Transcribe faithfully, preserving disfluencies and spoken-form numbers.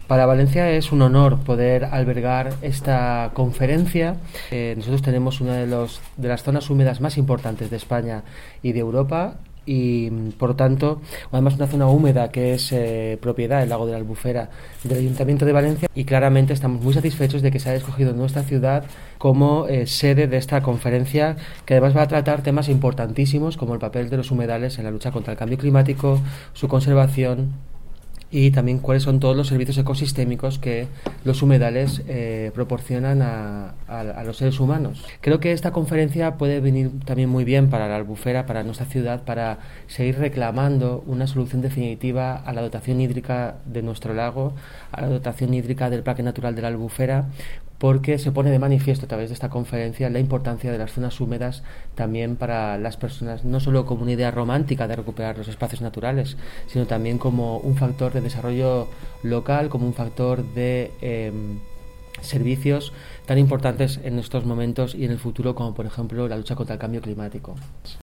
Para Valencia es un honor poder albergar esta conferencia. Eh, nosotros tenemos una de, los, de las zonas húmedas más importantes de España y de Europa y, por tanto, además una zona húmeda que es eh, propiedad del lago de la Albufera del Ayuntamiento de Valencia, y claramente estamos muy satisfechos de que se haya escogido nuestra ciudad como eh, sede de esta conferencia, que además va a tratar temas importantísimos como el papel de los humedales en la lucha contra el cambio climático, su conservación y también cuáles son todos los servicios ecosistémicos que los humedales eh, proporcionan a, a, a los seres humanos. Creo que esta conferencia puede venir también muy bien para la Albufera, para nuestra ciudad, para seguir reclamando una solución definitiva a la dotación hídrica de nuestro lago, a la dotación hídrica del Parque Natural de la Albufera, porque se pone de manifiesto a través de esta conferencia la importancia de las zonas húmedas también para las personas, no solo como una idea romántica de recuperar los espacios naturales, sino también como un factor de desarrollo local, como un factor de eh, servicios tan importantes en estos momentos y en el futuro, como por ejemplo la lucha contra el cambio climático.